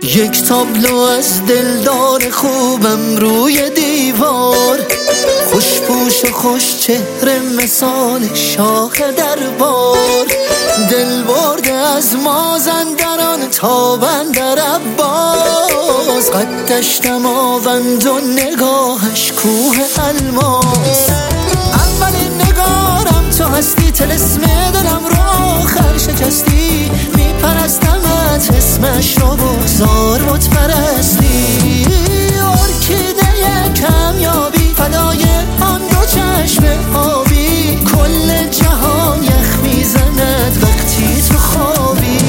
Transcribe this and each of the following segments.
یک تابلو از دلدار خوبم روی دیوار، خوشپوش و خوش چهره مثال شاخ دربار، دل برده از مازندران تا بندر عباس، قدش دماوند و نگاهش کوه الماس. اولین نگارم تو هستی، طلسم دلم رو آخر شکستی، میپرستمت اسمش رو بگذار بت پرستی. ارکیده کمیابی فدای آن دو چشم آبی، کل جهان یخ میزند وقتی تو خوابی.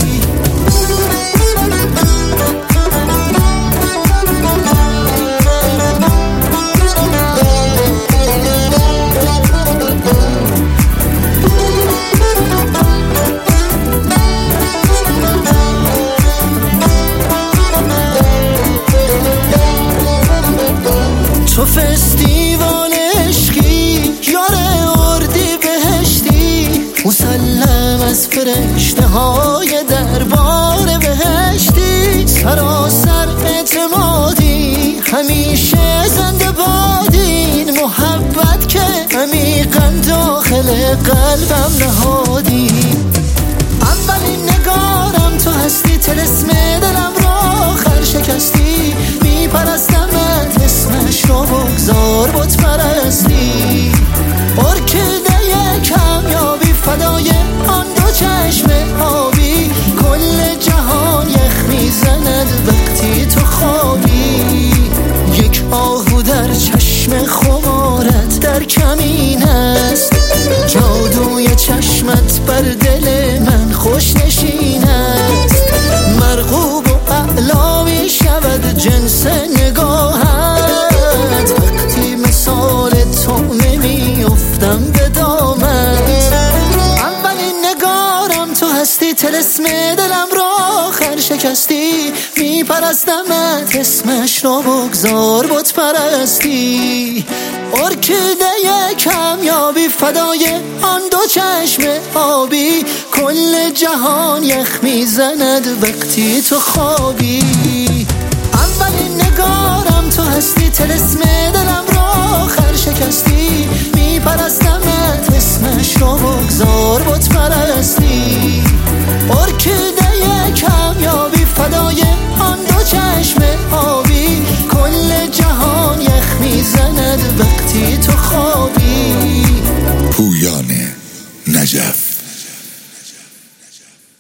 تو فستیوال عشقی یار اردی بهشتی، مسلم از فرشته های دربار بهشتی، سراسر اعتمادی همیشه زنده بادین، محبت که عمیقا داخل قلبم نهادی. اولین نگارم تو هستی، طلسم دلم رو آخر شکستی، میپرستمت اسمش رو بگذار بت پرستی. ارکیده کمیابی فدای آن دو چشم آبی، کل جهان یخ میزند وقتی تو خوابی. یک آهو در چشم خمارت در کمین است، جادوی چشمت بر دل من خوش نشین است، مرغوب و اعلا می شود جنس نگاهت، وقتی مثال تو نمیافتم به دامت. اولین نگارم تو هستی، طلسم دلم رو آخر شکستی، میپرستمت اسمش رو بگذار بت پرستی. ارکیده کمیابی فدای آن دو چشم آبی، کل جهان یخ میزند وقتی تو خوابی. اولین نگارم تو هستی، طلسم دلم رو آخر شکستی، میپرستمت اسمش رو بگذار بت پرستی.